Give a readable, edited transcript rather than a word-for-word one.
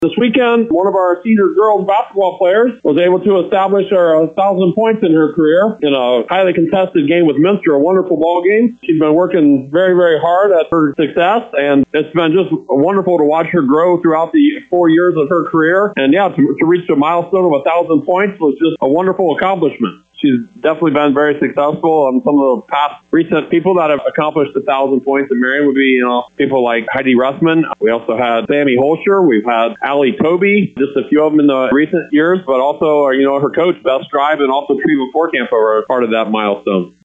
This weekend, one of our senior girls basketball players was able to establish her 1,000 points in her career in a highly contested game with Minster, a wonderful ball game. She's been working very, very hard at her success, and it's been just wonderful to watch her grow throughout the 4 years of her career. And yeah, to reach a milestone of 1,000 points was just a wonderful accomplishment. She's definitely been very successful. Some of the past recent people that have accomplished 1,000 points in Marion would be, people like Heidi Russman. We also had Sammy Holscher. We've had Allie Toby, just a few of them in the recent years, but also, her coach, Beth Strive, and also Treva Forkamp are part of that milestone.